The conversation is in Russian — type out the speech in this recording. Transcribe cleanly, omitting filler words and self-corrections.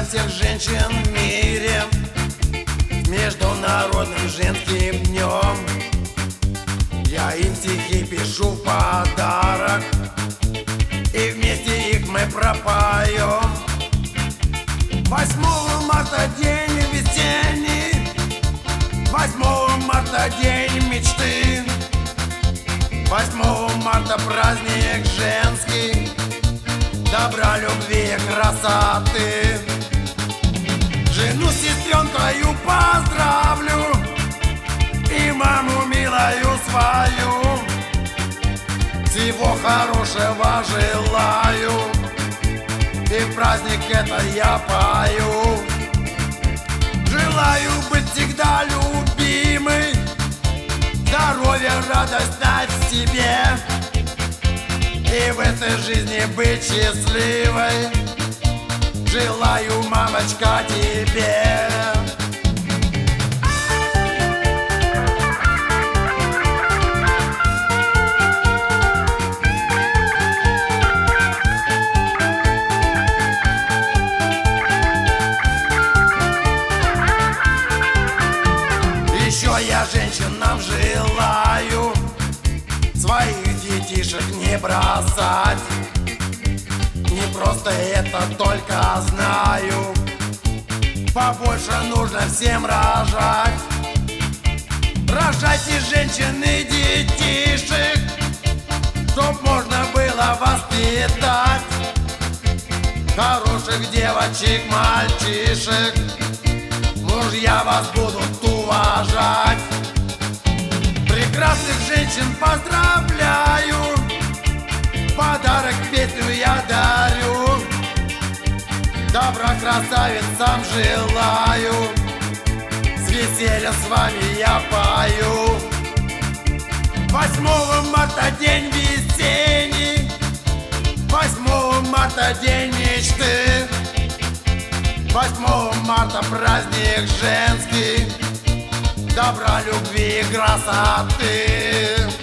всех женщин в мире с Международным женским днем. Я им стихи пишу в подарок, и вместе их мы пропоем. 8 марта день весенний, 8 марта день мечты, 8 марта праздник женский, добра, любви и красоты. Жену с сестренкою поздравлю и маму милую свою, всего хорошего желаю, и в праздник это я пою. Желаю быть всегда любимой, здоровья, радость дать себе, и в этой жизни быть счастливой. Желаю, мамочка, тебе. Еще я женщинам желаю своих детишек не бросать. Не просто это только знаю, побольше нужно всем рожать. Рожайте, женщины, детишек, чтоб можно было воспитать хороших девочек, мальчишек. Мужья вас будут уважать. Прекрасных женщин поздравляю, подарок песню я дарю, добра красавицам желаю, с веселья с вами я пою. 8 марта день весенний, 8 марта день мечты, 8 марта праздник женский, добра, любви и красоты.